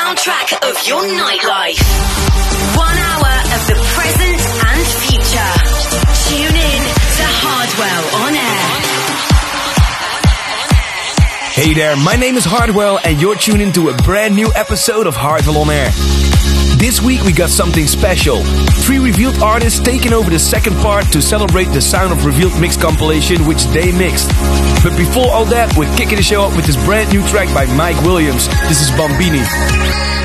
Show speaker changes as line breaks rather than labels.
soundtrack of your nightlife. 1 hour of the present and future. Tune in to Hardwell On Air.
Hey there, my name is Hardwell and you're tuned into a brand new episode of Hardwell On Air. This week we got something special. 3 Revealed artists taking over the second part to celebrate the Sound of Revealed mix compilation which they mixed. But before all that, we're kicking the show up with this brand new track by Mike Williams. This is Bambini.